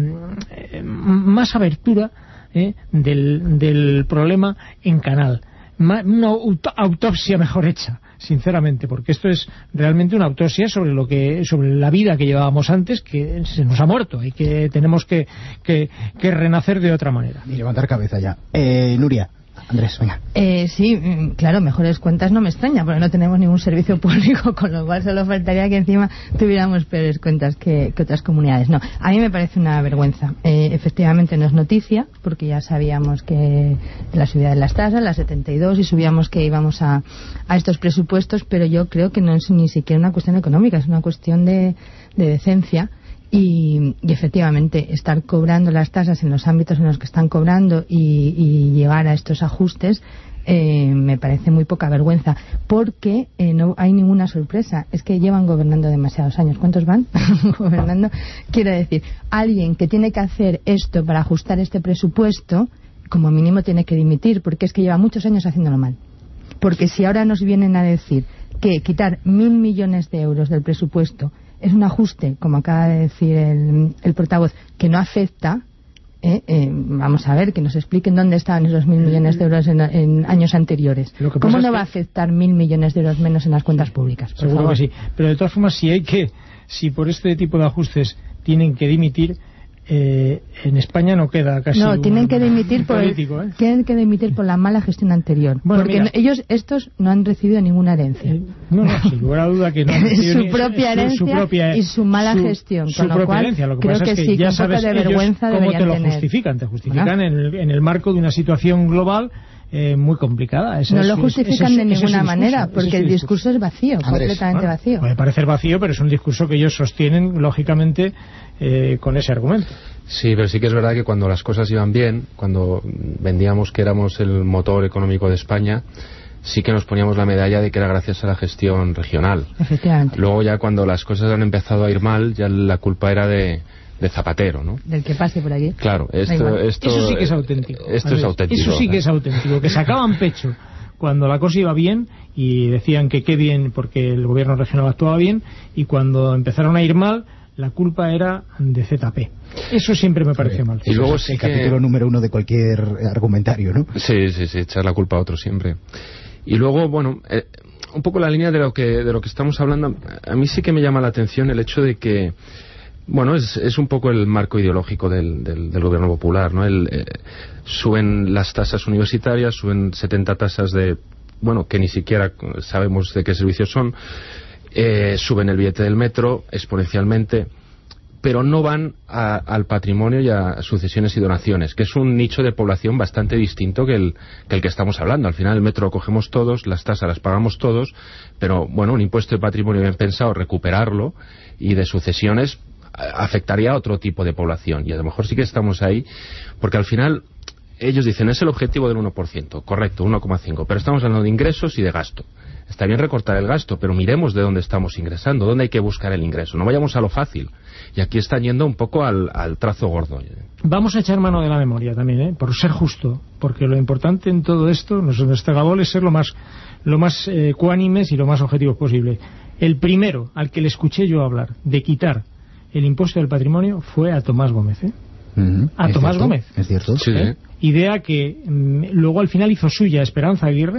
abertura del problema en canal. una autopsia mejor hecha, sinceramente, porque esto es realmente una autopsia sobre la vida que llevábamos antes, que se nos ha muerto y que tenemos que renacer de otra manera. Y levantar cabeza ya. Nuria. Andrés, venga. Sí, claro, mejores cuentas no me extraña, porque no tenemos ningún servicio público, con lo cual solo faltaría que encima tuviéramos peores cuentas que otras comunidades. No, a mí me parece una vergüenza. Efectivamente no es noticia, porque ya sabíamos que la subida de las tasas, las 72, y subíamos que íbamos a estos presupuestos, pero yo creo que no es ni siquiera una cuestión económica, es una cuestión de decencia. Y efectivamente, estar cobrando las tasas en los ámbitos en los que están cobrando y llegar a estos ajustes me parece muy poca vergüenza, porque no hay ninguna sorpresa. Es que llevan gobernando demasiados años. ¿Cuántos van gobernando? Quiero decir, alguien que tiene que hacer esto para ajustar este presupuesto, como mínimo tiene que dimitir, porque es que lleva muchos años haciéndolo mal. Porque si ahora nos vienen a decir que quitar 1.000 millones de euros del presupuesto es un ajuste, como acaba de decir el portavoz, que no afecta, vamos a ver, que nos expliquen dónde estaban esos 1.000 millones de euros en años anteriores. ¿Cómo no va a afectar 1.000 millones de euros menos en las cuentas públicas? Seguro que sí. Pero de todas formas, si por este tipo de ajustes tienen que dimitir, en España no queda casi tienen que dimitir tienen que dimitir por la mala gestión anterior, porque estos no han recibido ninguna herencia, sin lugar a duda que no han recibido su propia herencia y su mala gestión, con lo cual herencia. Lo que creo pasa es que sí, ya un poco sabes de vergüenza cómo te lo tener. Te justifican en el marco de una situación global muy complicada. No lo justifican de ninguna manera, porque el discurso es vacío, completamente vacío. Puede parecer vacío, pero es un discurso que ellos sostienen, lógicamente, con ese argumento. Sí, pero sí que es verdad que cuando las cosas iban bien, cuando vendíamos que éramos el motor económico de España, sí que nos poníamos la medalla de que era gracias a la gestión regional. Efectivamente. Luego ya cuando las cosas han empezado a ir mal, ya la culpa era de Zapatero, ¿no? Del que pase por aquí. Claro, esto eso sí que es auténtico. Esto es auténtico. Eso sí que es auténtico, que sacaban pecho cuando la cosa iba bien y decían que qué bien porque el gobierno regional actuaba bien, y cuando empezaron a ir mal, la culpa era de ZP. Eso siempre me pareció mal. Y luego sí el capítulo número 1 de cualquier argumentario, ¿no? Sí, echar la culpa a otro siempre. Y luego, bueno, un poco la línea de lo que estamos hablando, a mí sí que me llama la atención el hecho de que, bueno, es un poco el marco ideológico del gobierno popular, ¿no? Suben las tasas universitarias, suben 70 tasas que ni siquiera sabemos de qué servicios son, suben el billete del metro exponencialmente, pero no van al patrimonio y a sucesiones y donaciones, que es un nicho de población bastante distinto que el que estamos hablando. Al final el metro lo cogemos todos, las tasas las pagamos todos, pero bueno, un impuesto de patrimonio bien pensado, recuperarlo, y de sucesiones afectaría a otro tipo de población, y a lo mejor sí que estamos ahí, porque al final ellos dicen es el objetivo del 1%, correcto, 1,5%, pero estamos hablando de ingresos y de gasto. Está bien recortar el gasto, pero miremos de dónde estamos ingresando, dónde hay que buscar el ingreso, no vayamos a lo fácil, y aquí están yendo un poco al trazo gordo. Vamos a echar mano de la memoria también, por ser justo, porque lo importante en todo esto, nuestra labor es ser lo más cuánimes y lo más objetivos posible. El primero al que le escuché yo hablar de quitar el impuesto del patrimonio fue a Tomás Gómez, a Tomás Gómez. Es cierto. Sí. Idea que luego al final hizo suya Esperanza Aguirre,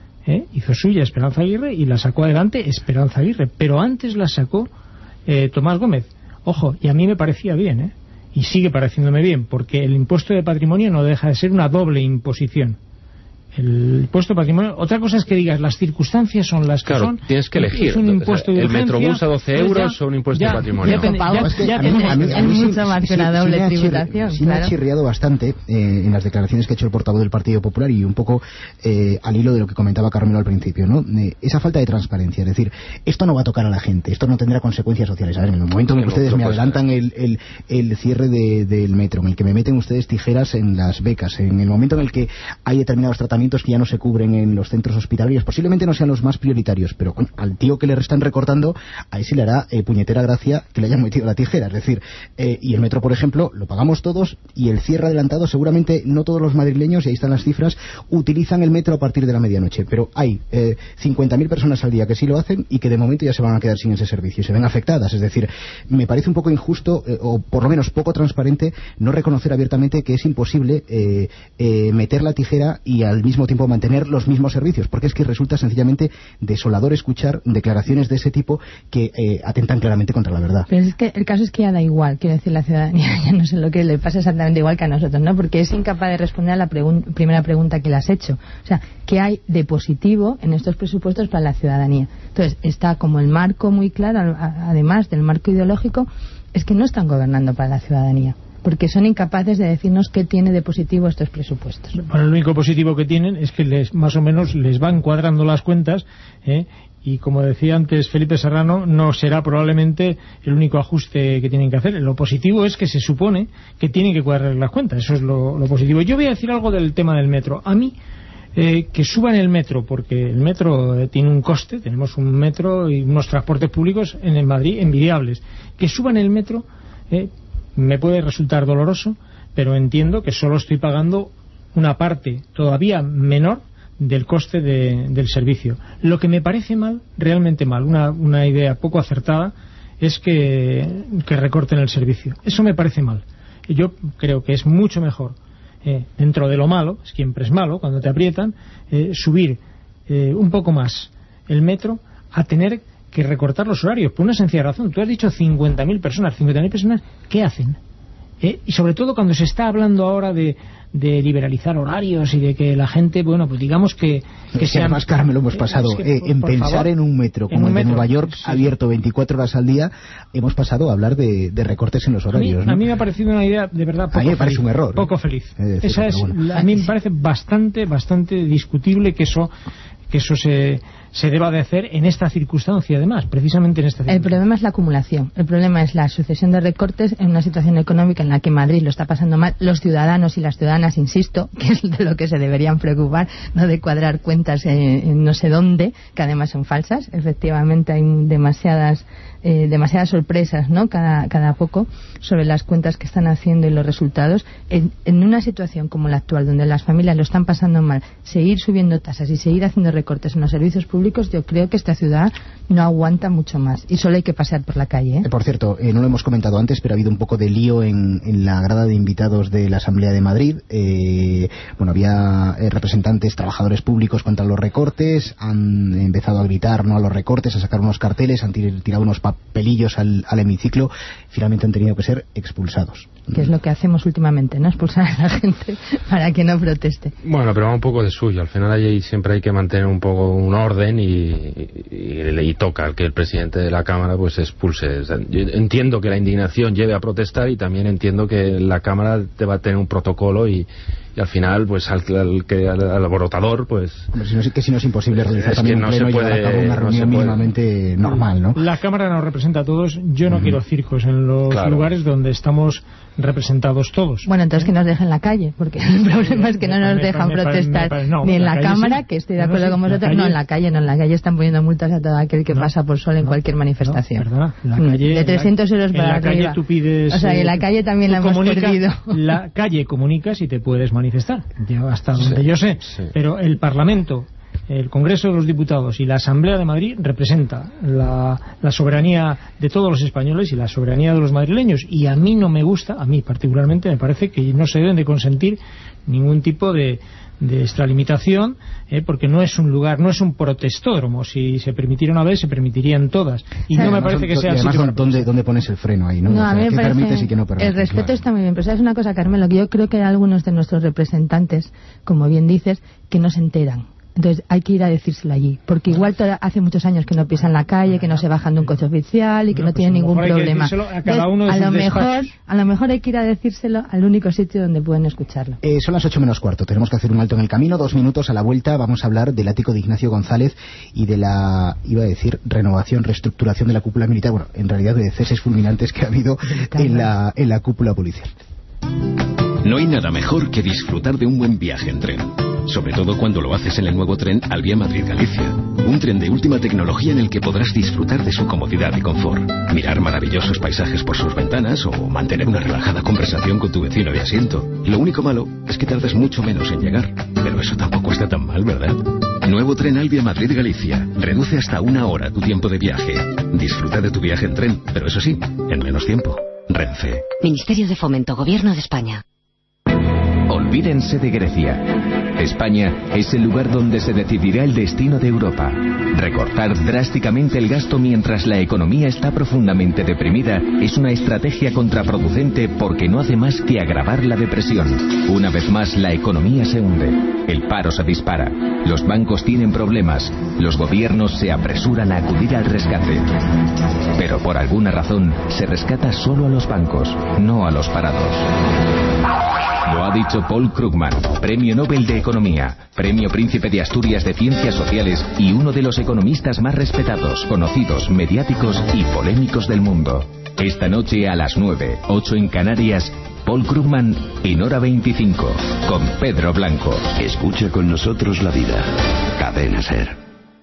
y la sacó adelante Esperanza Aguirre, pero antes la sacó Tomás Gómez. Ojo, y a mí me parecía bien, y sigue pareciéndome bien, porque el impuesto de patrimonio no deja de ser una doble imposición. El impuesto de patrimonio, otra cosa es que digas las circunstancias son las que son. Tienes que elegir. Es un impuesto de urgencia, el Metrobús a 12 euros o un impuesto de patrimonio. Es mucho más que una doble tributación. Sí, me ha chirriado bastante en las declaraciones que ha hecho el portavoz del Partido Popular, y un poco al hilo de lo que comentaba Carmelo al principio, ¿no? Esa falta de transparencia, es decir, esto no va a tocar a la gente, esto no tendrá consecuencias sociales. A ver, en el momento en que ustedes me adelantan el cierre del metro, en el que me meten ustedes tijeras en las becas, en el momento en el que hay determinados tratamientos que ya no se cubren en los centros hospitalarios, posiblemente no sean los más prioritarios, pero al tío que le están recortando, ahí sí le hará puñetera gracia que le hayan metido la tijera. Es decir, y el metro, por ejemplo, lo pagamos todos, y el cierre adelantado, seguramente no todos los madrileños, y ahí están las cifras, utilizan el metro a partir de la medianoche, pero hay 50.000 personas al día que sí lo hacen y que de momento ya se van a quedar sin ese servicio y se ven afectadas. Es decir, me parece un poco injusto, o por lo menos poco transparente, no reconocer abiertamente que es imposible meter la tijera y al mismo tiempo mantener los mismos servicios, porque es que resulta sencillamente desolador escuchar declaraciones de ese tipo que atentan claramente contra la verdad. Pero es que el caso es que ya da igual, quiero decir, la ciudadanía ya no sé lo que le pasa exactamente igual que a nosotros, ¿no? Porque es incapaz de responder a la primera pregunta que le has hecho. O sea, ¿qué hay de positivo en estos presupuestos para la ciudadanía? Entonces, está como el marco muy claro, además del marco ideológico, es que no están gobernando para la ciudadanía, porque son incapaces de decirnos qué tiene de positivo estos presupuestos. Bueno, lo único positivo que tienen es que más o menos les van cuadrando las cuentas, y como decía antes Felipe Serrano, no será probablemente el único ajuste que tienen que hacer. Lo positivo es que se supone que tienen que cuadrar las cuentas, eso es lo positivo. Yo voy a decir algo del tema del metro. A mí, que suban el metro, porque el metro tiene un coste, tenemos un metro y unos transportes públicos en el Madrid envidiables. Que suban el metro me puede resultar doloroso, pero entiendo que solo estoy pagando una parte todavía menor del coste del servicio. Lo que me parece mal, realmente mal, una idea poco acertada, es que recorten el servicio. Eso me parece mal. Yo creo que es mucho mejor, dentro de lo malo, siempre es malo cuando te aprietan, subir un poco más el metro a tener que recortar los horarios, por una sencilla razón. Tú has dicho 50.000 personas. 50.000 personas, ¿qué hacen? Y sobre todo cuando se está hablando ahora de liberalizar horarios y de que la gente, bueno, pues digamos que sean... Además, Carmelo, hemos pasado en pensar favor, en un metro como el de Nueva York, sí, abierto 24 horas al día, hemos pasado a hablar de recortes en los horarios. A mí me ha parecido una idea de verdad poco a mí me parece feliz, un error. Poco feliz. Esa es, bueno, a mí me parece bastante discutible que eso se deba de hacer en esta circunstancia, además, precisamente en esta circunstancia. El problema es la acumulación, el problema es la sucesión de recortes en una situación económica en la que Madrid lo está pasando mal. Los ciudadanos y las ciudadanas, insisto, que es de lo que se deberían preocupar, no de cuadrar cuentas en no sé dónde, que además son falsas. Efectivamente hay demasiadas sorpresas, ¿no? Cada poco sobre las cuentas que están haciendo y los resultados. En una situación como la actual, donde las familias lo están pasando mal, seguir subiendo tasas y seguir haciendo recortes en los servicios públicos, yo creo que esta ciudad no aguanta mucho más y solo hay que pasear por la calle. Por cierto, no lo hemos comentado antes, pero ha habido un poco de lío en la grada de invitados de la Asamblea de Madrid. Había representantes, trabajadores públicos contra los recortes, han empezado a gritar no a los recortes, a sacar unos carteles, han tirado unos papelillos al hemiciclo, finalmente han tenido que ser expulsados. Que es lo que hacemos últimamente, ¿no? Expulsar a la gente para que no proteste. Bueno, pero va un poco de suyo. Al final ahí siempre hay que mantener un poco un orden y toca que el presidente de la Cámara pues expulse. Yo entiendo que la indignación lleve a protestar y también entiendo que la Cámara te va a tener un protocolo y al final pues al alborotador pues... Hombre, si no es imposible realizar también un pleno y llevar a cabo una reunión mínimamente normal, ¿no? La Cámara nos representa a todos. Yo no quiero circos en los lugares donde estamos representados todos. Bueno, entonces que nos dejen la calle, porque el problema es que no nos dejan protestar ni en la Cámara, sí, que estoy de acuerdo con vosotros, no en la calle están poniendo multas a todo aquel que pasa por sol en cualquier manifestación. Perdona, la calle, de 300 euros para arriba. Calle tú pides, o sea, que en la calle también la hemos perdido. La calle comunica si te puedes manifestar, hasta donde yo sé, pero el Parlamento, el Congreso de los Diputados y la Asamblea de Madrid representa la soberanía de todos los españoles y la soberanía de los madrileños, y a mí no me gusta, a mí particularmente me parece que no se deben de consentir ningún tipo de extralimitación, porque no es un lugar, no es un protestódromo. Si se permitiera una vez, se permitirían todas, y no me parece que sea así. Además, ¿dónde pones el freno ahí? ¿No? O sea, ¿qué permites y qué no permites? El respeto está muy bien, pero ¿sabes una cosa, Carmelo? Que yo creo que hay algunos de nuestros representantes, como bien dices, que no se enteran. Entonces hay que ir a decírselo allí, porque igual hace muchos años que no pisan la calle, que no se bajan de un coche oficial y que no tienen ningún problema. A lo mejor hay que ir a decírselo al único sitio donde pueden escucharlo. Son las 8 menos cuarto, tenemos que hacer un alto en el camino, 2 minutos. A la vuelta vamos a hablar del ático de Ignacio González y de la, renovación, reestructuración de la cúpula militar, bueno, en realidad de ceses fulminantes que ha habido en la cúpula policial. No hay nada mejor que disfrutar de un buen viaje en tren. Sobre todo cuando lo haces en el nuevo tren Albia Madrid-Galicia. Un tren de última tecnología en el que podrás disfrutar de su comodidad y confort. Mirar maravillosos paisajes por sus ventanas o mantener una relajada conversación con tu vecino de asiento. Lo único malo es que tardas mucho menos en llegar. Pero eso tampoco está tan mal, ¿verdad? Nuevo tren Albia Madrid-Galicia. Reduce hasta 1 hora tu tiempo de viaje. Disfruta de tu viaje en tren, pero eso sí, en menos tiempo. Renfe. Ministerio de Fomento, Gobierno de España. Olvídense de Grecia. España es el lugar donde se decidirá el destino de Europa. Recortar drásticamente el gasto mientras la economía está profundamente deprimida es una estrategia contraproducente porque no hace más que agravar la depresión. Una vez más, la economía se hunde. El paro se dispara. Los bancos tienen problemas. Los gobiernos se apresuran a acudir al rescate. Pero por alguna razón se rescata solo a los bancos, no a los parados. Lo ha dicho Paul Krugman, Premio Nobel de Economía, Premio Príncipe de Asturias de Ciencias Sociales y uno de los economistas más respetados, conocidos, mediáticos y polémicos del mundo. Esta noche a las 9, 8 en Canarias, Paul Krugman en Hora 25, con Pedro Blanco. Escucha con nosotros la vida. Cadena SER.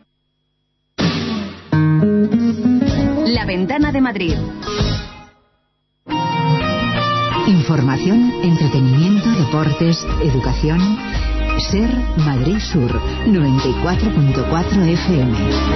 La Ventana de Madrid. Información, entretenimiento, deportes, educación. SER Madrid Sur 94.4 FM.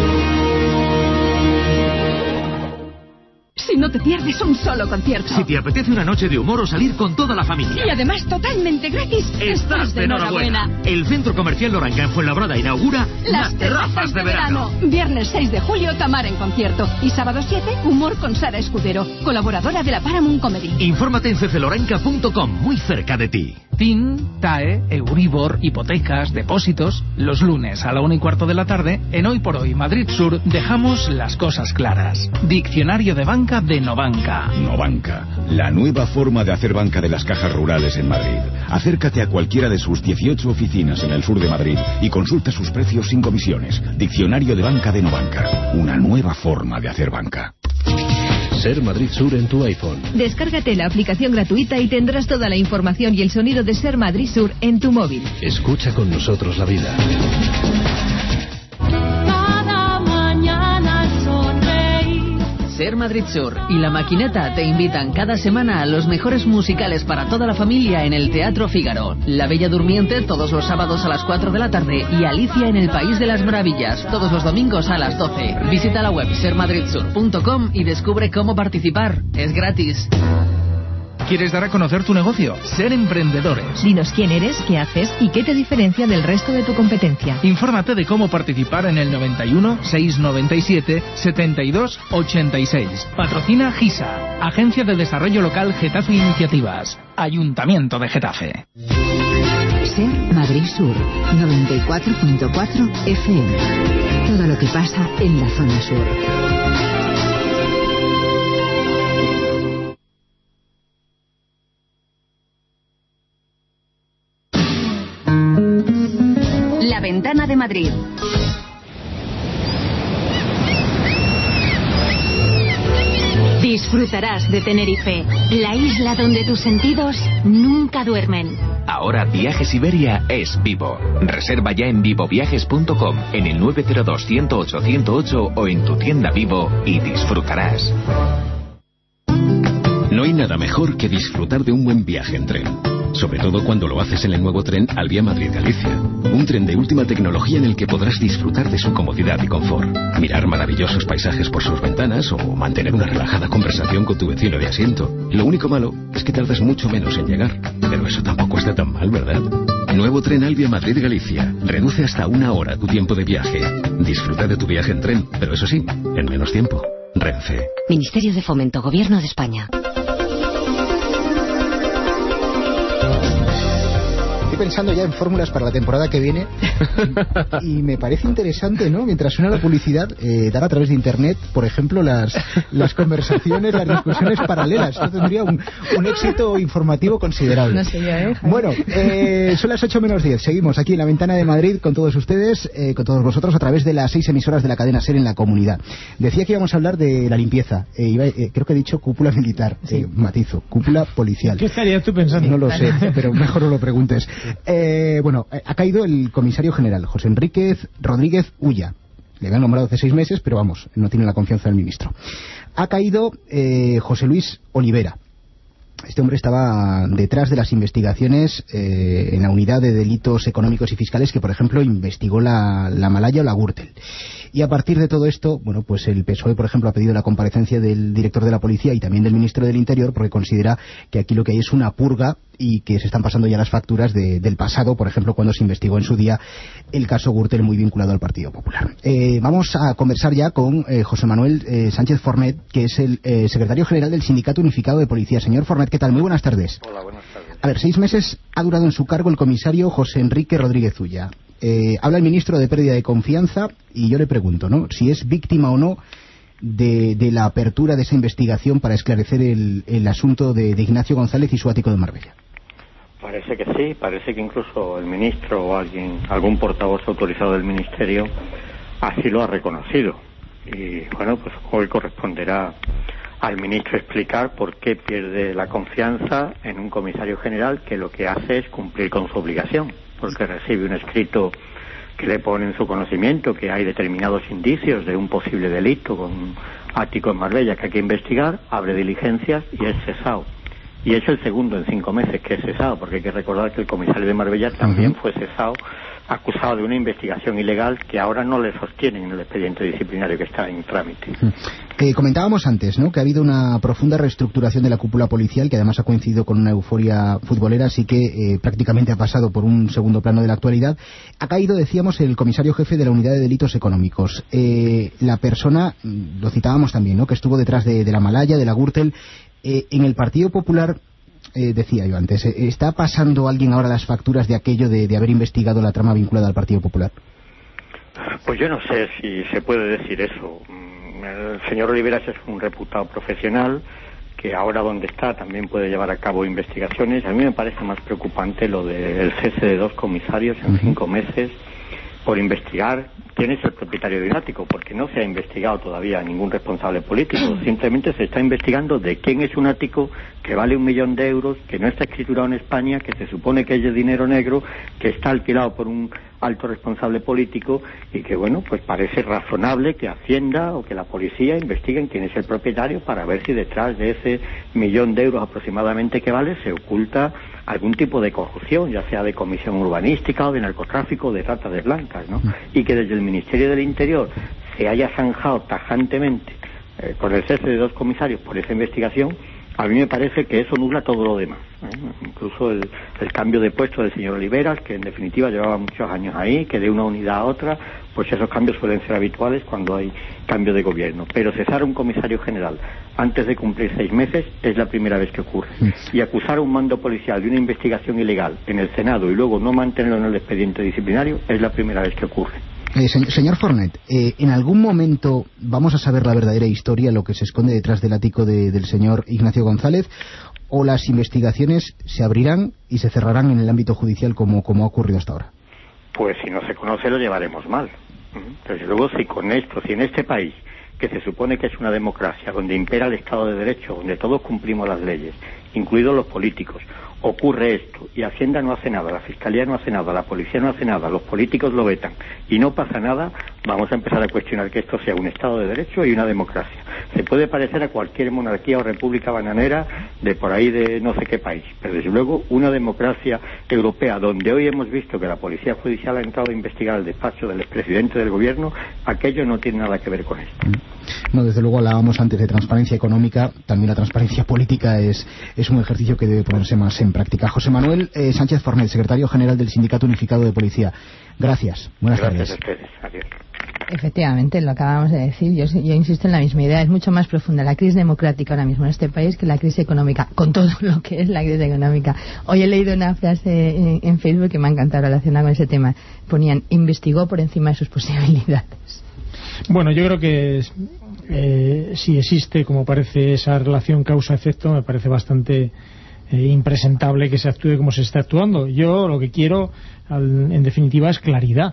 Si no te pierdes un solo concierto. Si te apetece una noche de humor o salir con toda la familia. Y además totalmente gratis. Estás de enhorabuena. El Centro Comercial Loranca en Fuenlabrada inaugura las terrazas de verano. Viernes 6 de julio, Tamara en concierto. Y sábado 7, humor con Sara Escudero, colaboradora de la Paramount Comedy. Infórmate en ccloranca.com, muy cerca de ti. TIN, TAE, Euribor, hipotecas, depósitos. Los lunes a la 1:15 de la tarde, en Hoy por Hoy Madrid Sur, dejamos las cosas claras. Diccionario de banca de Novanca. Novanca, la nueva forma de hacer banca de las cajas rurales en Madrid. Acércate a cualquiera de sus 18 oficinas en el sur de Madrid y consulta sus precios sin comisiones. Diccionario de banca de Novanca, una nueva forma de hacer banca. SER Madrid Sur en tu iPhone. Descárgate la aplicación gratuita y tendrás toda la información y el sonido de SER Madrid Sur en tu móvil. Escucha con nosotros la vida. Cada mañana sonreír. SER Madrid Sur y La Maquineta te invitan cada semana a los mejores musicales para toda la familia en el Teatro Fígaro. La Bella Durmiente todos los sábados a las 4 de la tarde y Alicia en el País de las Maravillas todos los domingos a las 12. Visita la web sermadridsur.com y descubre cómo participar. Es gratis. ¿Quieres dar a conocer tu negocio? Ser emprendedores. Dinos quién eres, qué haces y qué te diferencia del resto de tu competencia. Infórmate de cómo participar en el 91 697 72 86. Patrocina GISA, Agencia de Desarrollo Local Getafe Iniciativas, Ayuntamiento de Getafe. SER Madrid Sur 94.4 FM. Todo lo que pasa en la zona sur. La Ventana de Madrid. Disfrutarás de Tenerife, la isla donde tus sentidos nunca duermen. Ahora Viajes Iberia es Vivo. Reserva ya en vivoviajes.com, en el 902-108-108 o en tu tienda Vivo y disfrutarás. No hay nada mejor que disfrutar de un buen viaje en tren. Sobre todo cuando lo haces en el nuevo tren Alvia Madrid-Galicia. Un tren de última tecnología en el que podrás disfrutar de su comodidad y confort. Mirar maravillosos paisajes por sus ventanas o mantener una relajada conversación con tu vecino de asiento. Lo único malo es que tardas mucho menos en llegar. Pero eso tampoco está tan mal, ¿verdad? Nuevo tren Alvia Madrid-Galicia. Reduce hasta 1 hora tu tiempo de viaje. Disfruta de tu viaje en tren, pero eso sí, en menos tiempo. Renfe. Ministerio de Fomento, Gobierno de España. Estoy pensando ya en fórmulas para la temporada que viene y me parece interesante, ¿no? Mientras suena la publicidad, dar a través de internet, por ejemplo, las conversaciones, las discusiones paralelas. Esto tendría un éxito informativo considerable. No sé yo, Bueno, son las 8 menos 10. Seguimos aquí en la Ventana de Madrid con todos ustedes, con todos vosotros, a través de las 6 emisoras de la cadena SER en la comunidad. Decía que íbamos a hablar de la limpieza. Creo que he dicho cúpula militar. Sí. Matizo, cúpula policial. ¿Qué estarías tú pensando? No lo sé, pero mejor no lo preguntes. Bueno, ha caído el comisario general, José Enríquez Rodríguez Ulla. Le habían nombrado hace 6 meses, pero vamos, no tiene la confianza del ministro. Ha caído José Luis Olivera. Este hombre estaba detrás de las investigaciones en la unidad de delitos económicos y fiscales que, por ejemplo, investigó la Malaya o la Gürtel. Y a partir de todo esto, bueno, pues el PSOE, por ejemplo, ha pedido la comparecencia del director de la Policía y también del ministro del Interior, porque considera que aquí lo que hay es una purga y que se están pasando ya las facturas del pasado, por ejemplo, cuando se investigó en su día el caso Gürtel, muy vinculado al Partido Popular. Vamos a conversar ya con José Manuel Sánchez Fornet, que es el secretario general del Sindicato Unificado de Policía. Señor Fornet, ¿qué tal? Muy buenas tardes. Hola, buenas tardes. A ver, 6 meses ha durado en su cargo el comisario José Enrique Rodríguez Ulla. Habla el ministro de pérdida de confianza y yo le pregunto, ¿no?, si es víctima o no de la apertura de esa investigación para esclarecer el asunto de Ignacio González y su ático de Marbella. Parece que sí, parece que incluso el ministro o algún portavoz autorizado del ministerio así lo ha reconocido. Y bueno, pues hoy corresponderá al ministro explicar por qué pierde la confianza en un comisario general que lo que hace es cumplir con su obligación, porque recibe un escrito que le pone en su conocimiento que hay determinados indicios de un posible delito con un ático en Marbella que hay que investigar, abre diligencias y es cesado. Y es el segundo en 5 meses que es cesado, porque hay que recordar que el comisario de Marbella también fue cesado, acusado de una investigación ilegal que ahora no le sostienen en el expediente disciplinario que está en trámite. Comentábamos antes, ¿no?, que ha habido una profunda reestructuración de la cúpula policial, que además ha coincidido con una euforia futbolera, así que prácticamente ha pasado por un segundo plano de la actualidad. Ha caído, decíamos, el comisario jefe de la Unidad de Delitos Económicos. La persona, lo citábamos también, ¿no?, que estuvo detrás de la Malaya, de la Gürtel. En el Partido Popular, decía yo antes, ¿está pasando alguien ahora las facturas de aquello de haber investigado la trama vinculada al Partido Popular? Pues yo no sé si se puede decir eso. El señor Oliveras es un reputado profesional que ahora donde está también puede llevar a cabo investigaciones. A mí me parece más preocupante lo del cese de 2 comisarios en 5 meses por investigar quién es el propietario de un ático, porque no se ha investigado todavía ningún responsable político, simplemente se está investigando de quién es un ático que vale 1 millón de euros, que no está escriturado en España, que se supone que es de dinero negro, que está alquilado por un alto responsable político y que, bueno, pues parece razonable que Hacienda o que la policía investiguen quién es el propietario para ver si detrás de ese 1 millón de euros aproximadamente que vale se oculta algún tipo de corrupción, ya sea de comisión urbanística o de narcotráfico o de trata de blancas, ¿no? Y que desde el Ministerio del Interior se haya zanjado tajantemente con el cese de 2 comisarios por esa investigación, a mí me parece que eso nubla todo lo demás, incluso el cambio de puesto del señor Oliveras, que en definitiva llevaba muchos años ahí, que de una unidad a otra, pues esos cambios suelen ser habituales cuando hay cambio de gobierno. Pero cesar a un comisario general antes de cumplir 6 meses es la primera vez que ocurre. Y acusar a un mando policial de una investigación ilegal en el Senado y luego no mantenerlo en el expediente disciplinario es la primera vez que ocurre. Señor Fornet, ¿en algún momento vamos a saber la verdadera historia, lo que se esconde detrás del ático del señor Ignacio González, o las investigaciones se abrirán y se cerrarán en el ámbito judicial como ha ocurrido hasta ahora? Pues si no se conoce lo llevaremos mal. Entonces luego si en este país, que se supone que es una democracia, donde impera el Estado de Derecho, donde todos cumplimos las leyes, incluidos los políticos, ocurre esto y Hacienda no hace nada, la Fiscalía no hace nada, la Policía no hace nada, los políticos lo vetan y no pasa nada, vamos a empezar a cuestionar que esto sea un Estado de Derecho y una democracia. Se puede parecer a cualquier monarquía o república bananera de por ahí de no sé qué país, pero desde luego una democracia europea donde hoy hemos visto que la Policía Judicial ha entrado a investigar el despacho del expresidente del gobierno, aquello no tiene nada que ver con esto. No, desde luego hablábamos antes de transparencia económica, también la transparencia política es un ejercicio que debe ponerse más en práctica. José Manuel Sánchez Fornet, secretario general del Sindicato Unificado de Policía. Gracias. Buenas tardes. Gracias a ustedes. Adiós. Efectivamente, lo acabamos de decir. Yo insisto en la misma idea. Es mucho más profunda la crisis democrática ahora mismo en este país que la crisis económica, con todo lo que es la crisis económica. Hoy he leído una frase en Facebook que me ha encantado relacionada con ese tema. Ponían, investigó por encima de sus posibilidades. Bueno, yo creo que si existe, como parece, esa relación causa-efecto, me parece bastante impresentable que se actúe como se está actuando. Yo lo que quiero, en definitiva, es claridad.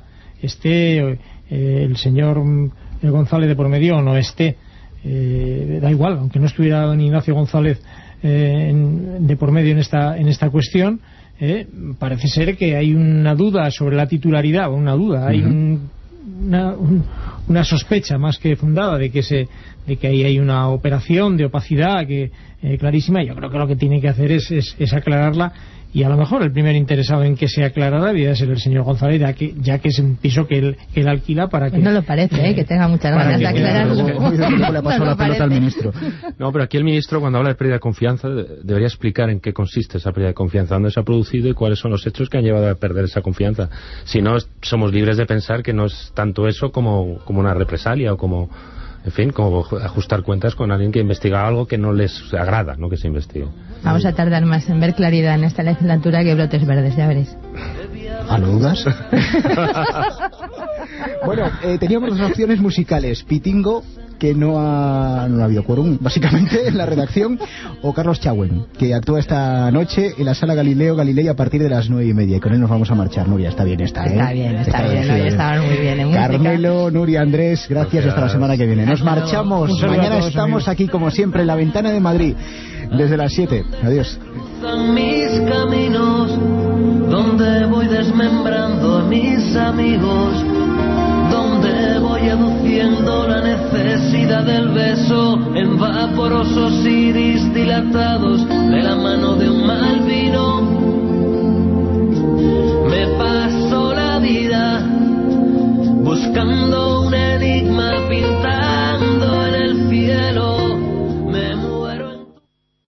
El señor González de por medio o no esté, da igual, aunque no estuviera ni Ignacio González de por medio en esta cuestión, parece ser que hay una duda sobre la titularidad, hay una sospecha más que fundada de que ahí hay una operación de opacidad clarísima. Yo creo que lo que tiene que hacer es aclararla, y a lo mejor el primer interesado en que se aclarara debía ser el señor González, ya que es un piso que él alquila para que... No lo parece, que tenga muchas ganas de aclararlo. Luego le pasó la pelota al ministro. No, pero aquí el ministro, cuando habla de pérdida de confianza, debería explicar en qué consiste esa pérdida de confianza, dónde se ha producido y cuáles son los hechos que han llevado a perder esa confianza. Si no, somos libres de pensar que no es tanto eso como una represalia o como... En fin, como ajustar cuentas con alguien que investiga algo que no les agrada, no que se investigue. Vamos a tardar más en ver claridad en esta legislatura que brotes verdes, ya veréis. ¿A lo dudas? Bueno, teníamos dos opciones musicales. Pitingo, que no ha habido quórum, básicamente, en la redacción, o Carlos Chauen, que actúa esta noche en la Sala Galileo Galilei a partir de las 9:30. Y con él nos vamos a marchar. Nuria, está bien esta, ¿eh? Está bien, hoy estaban muy bien en música. Carmelo, Nuria, Andrés, gracias, hasta la semana que viene. Nos marchamos. Mañana estamos aquí, como siempre, en la Ventana de Madrid, desde las 7. Adiós. Son mis caminos, donde voy desmembrando a mis amigos, donde voy aduciendo la necesidad del beso en vaporosos iris dilatados de la mano de un mal